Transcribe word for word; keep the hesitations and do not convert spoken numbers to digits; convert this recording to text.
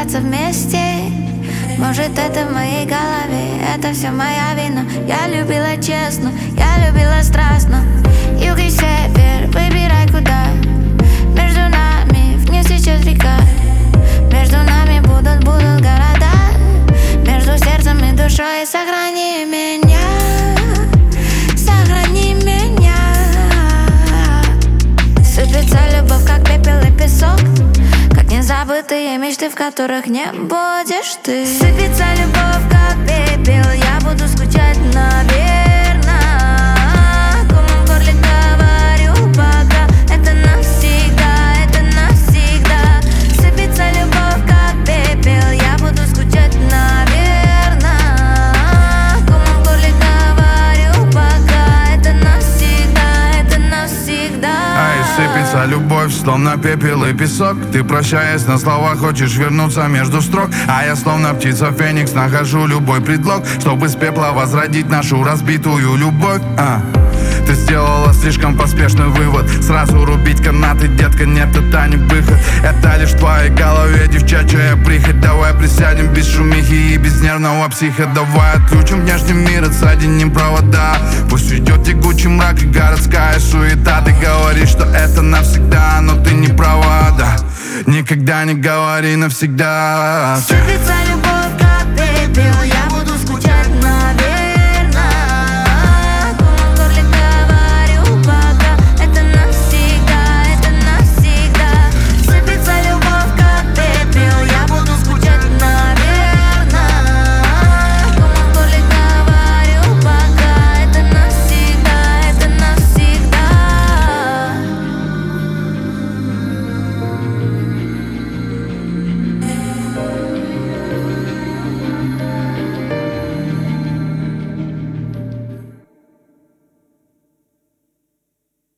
остаться вместе. Может, это в моей голове, это все моя вина. Я любила честно, я любила страстно. Юг и север, выбирай куда. Между нами вниз течет река. Между нами будут, будут города. Между сердцем и душой сохрани меня. Сохрани меня. Сыпется любовь, как пепел и песок, как незабытые мечты, в которых не будешь ты. Сыпется любовь, как пепел, я буду скучать, наверно. Кому в горле говорю пока, это навсегда, это навсегда. Сыпется любовь, как пепел, я буду скучать, наверно. Кому в горле говорю пока, это навсегда, это навсегда. Ай, сыпется любовь, словно пепел и песок. Ты, прощаясь на слова, хочешь вернуться между строк. А я, словно птица Феникс, нахожу любой предлог, чтобы с пепла возродить нашу разбитую любовь. а. Ты сделала слишком поспешный вывод. Сразу рубить канаты, детка, нет, это не выход. Это лишь в твоей голове девчачья прихоть. Давай присядем без шумихи и без нервного психа. Давай отключим внешний мир и соединим провода. Пусть уйдет тягучий мрак и городская суета. Ты говоришь, что это навсегда, но ты не права, да. Никогда не говори навсегда. Сыпется